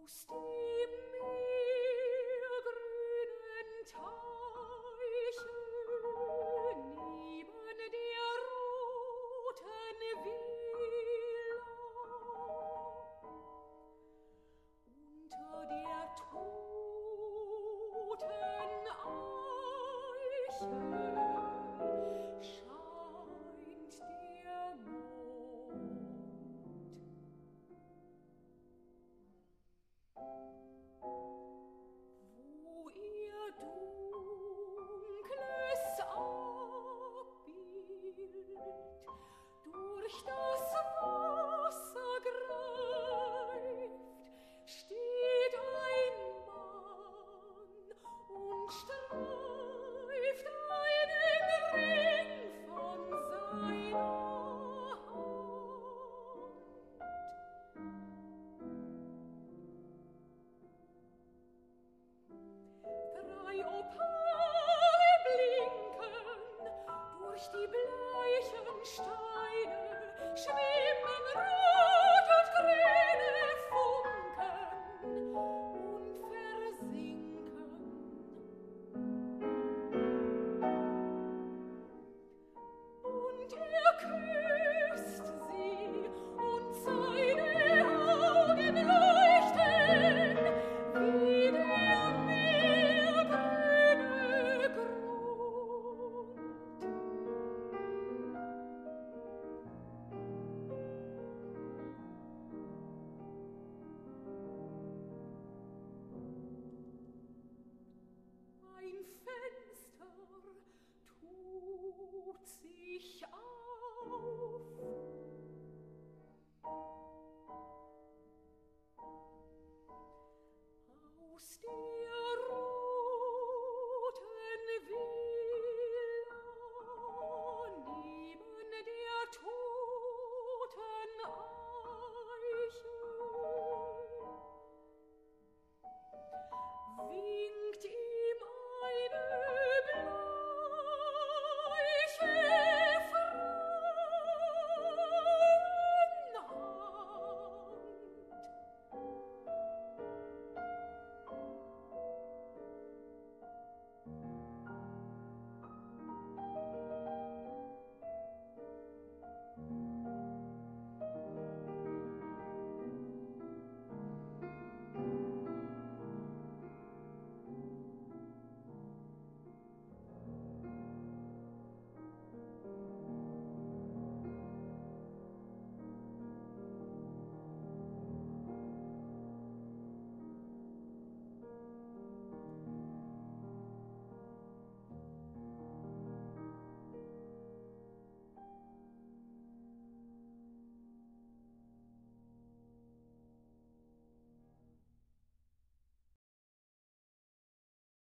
Aus dem meergrünen Teiche neben der roten Villa unter der toten Eiche scheint der Mond. Wo ihr dunkles Abbild durch das Wasser greift, steht ein Mann und streift einen Ring von seiner Hand. Drei Opale blinken durch die bleichen Steine, schwimmen rot und grüne Funken und versinken. Und küsst sie, und seine Augen leuchten wie der meergrüne Grund. Ein Fenster tut sich auf. Aus dem